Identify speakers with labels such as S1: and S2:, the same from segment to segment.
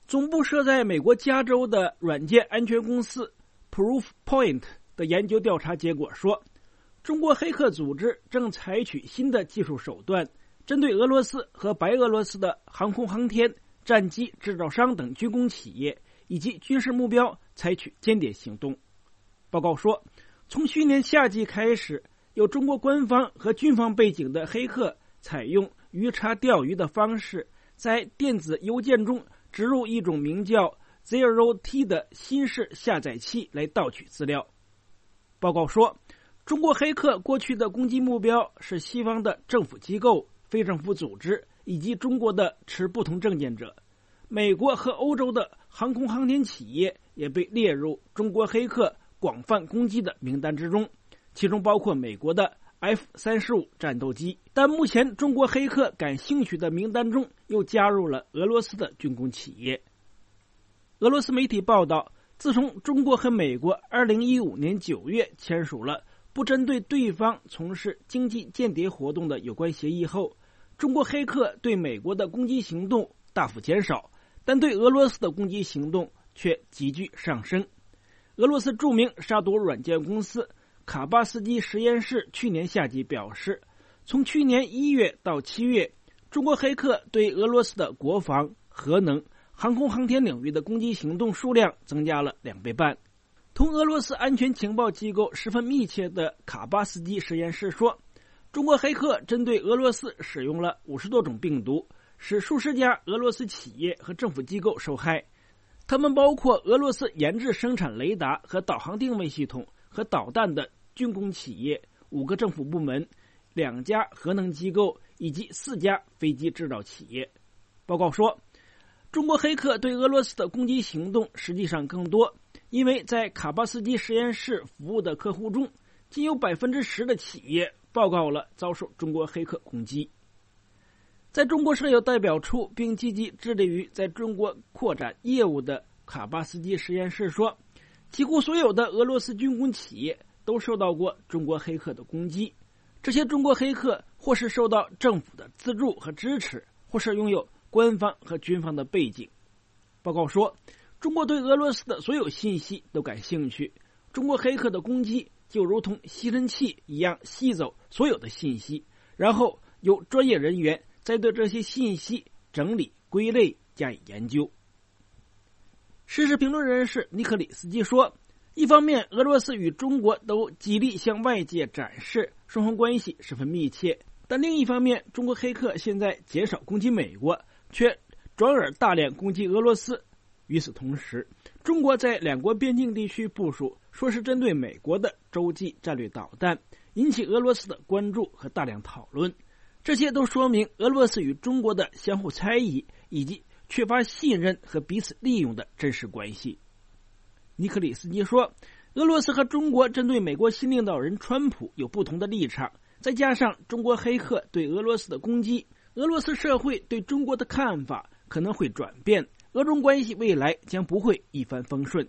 S1: 总部设在美国加州的软件安全公司 Proofpoint 的研究调查结果说，中国黑客组织正采取新的技术手段，针对俄罗斯和白俄罗斯的航空航天、战机制造商等军工企业以及军事目标采取间谍行动。报告说，从去年夏季开始，有中国官方和军方背景的黑客采用鱼叉钓鱼的方式，在电子邮件中植入一种名叫 Zero-T 的新式下载器来盗取资料。报告说，中国黑客过去的攻击目标是西方的政府机构、非政府组织以及中国的持不同政见者。美国和欧洲的航空航天企业也被列入中国黑客广泛攻击的名单之中，其中包括美国的 F-35战斗机。但目前中国黑客感兴趣的名单中又加入了俄罗斯的军工企业。俄罗斯媒体报道，自从中国和美国2015年9月签署了不针对对方从事经济间谍活动的有关协议后，中国黑客对美国的攻击行动大幅减少，但对俄罗斯的攻击行动却急剧上升。俄罗斯著名杀毒软件公司卡巴斯基实验室去年夏季表示，从去年1月到7月，中国黑客对俄罗斯的国防、核能、航空航天领域的攻击行动数量增加了2倍半。同俄罗斯安全情报机构十分密切的卡巴斯基实验室说，中国黑客针对俄罗斯使用了50多种病毒，使数十家俄罗斯企业和政府机构受害。他们包括俄罗斯研制生产雷达和导航定位系统和导弹的军工企业、5个政府部门、2家核能机构以及4家飞机制造企业。报告说，中国黑客对俄罗斯的攻击行动实际上更多，因为在卡巴斯基实验室服务的客户中，仅有 10% 的企业报告了遭受中国黑客攻击。在中国设有代表处并积极致力于在中国扩展业务的卡巴斯基实验室说，几乎所有的俄罗斯军工企业都受到过中国黑客的攻击。这些中国黑客或是受到政府的资助和支持，或是拥有官方和军方的背景。报告说，中国对俄罗斯的所有信息都感兴趣，中国黑客的攻击就如同吸尘器一样吸走所有的信息，然后由专业人员再对这些信息整理归类加以研究。时事评论人士尼克里斯基说，一方面俄罗斯与中国都极力向外界展示双方关系十分密切，但另一方面中国黑客现在减少攻击美国，却转而大量攻击俄罗斯。与此同时，中国在两国边境地区部署说是针对美国的洲际战略导弹，引起俄罗斯的关注和大量讨论。这些都说明俄罗斯与中国的相互猜疑以及缺乏信任和彼此利用的真实关系。尼克里斯基说，俄罗斯和中国针对美国新领导人川普有不同的立场，再加上中国黑客对俄罗斯的攻击，俄罗斯社会对中国的看法可能会转变，俄中关系未来将不会一帆风顺。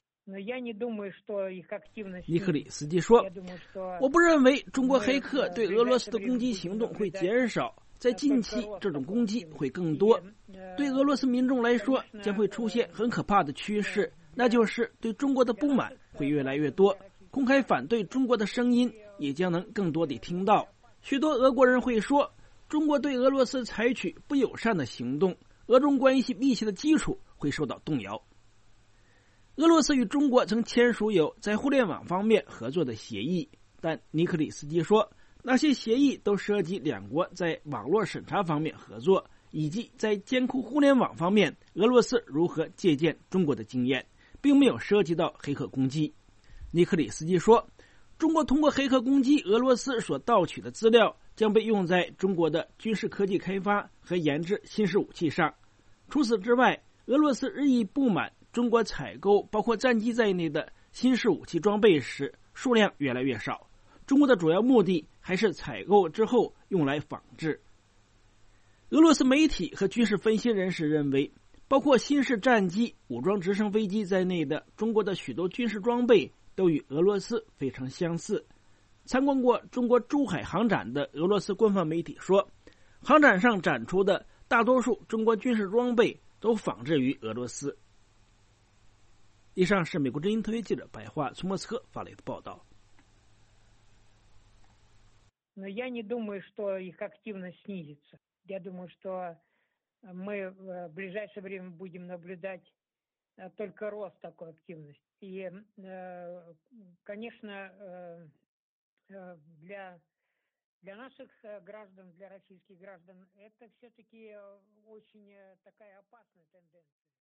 S1: 尼克里斯基说，我不认为中国黑客对俄罗斯的攻击行动会减少，在近期这种攻击会更多。对俄罗斯民众来说，将会出现很可怕的趋势，那就是对中国的不满会越来越多，公开反对中国的声音也将能更多地听到。许多俄国人会说，中国对俄罗斯采取不友善的行动，俄中关系密切的基础会受到动摇。俄罗斯与中国曾签署有在互联网方面合作的协议，但尼克里斯基说，那些协议都涉及两国在网络审查方面合作，以及在监控互联网方面俄罗斯如何借鉴中国的经验，并没有涉及到黑客攻击。尼克里斯基说，中国通过黑客攻击俄罗斯所盗取的资料将被用在中国的军事科技开发和研制新式武器上。除此之外，俄罗斯日益不满中国采购包括战机在内的新式武器装备时数量越来越少，中国的主要目的还是采购之后用来仿制。俄罗斯媒体和军事分析人士认为，包括新式战机、武装直升飞机在内的中国的许多军事装备都与俄罗斯非常相似。参观过中国珠海航展的俄罗斯官方媒体说，航展上展出的大多数中国军事装备都仿制于俄罗斯。以上是美国之音特约记者白桦从莫斯科发来的报道。
S2: Но я не думаю, что их активность снизится. Я думаю, что мы в ближайшее время будем наблюдать только рост такой активности. И, конечно, для наших граждан, для российских граждан, это все-таки очень такая опасная тенденция.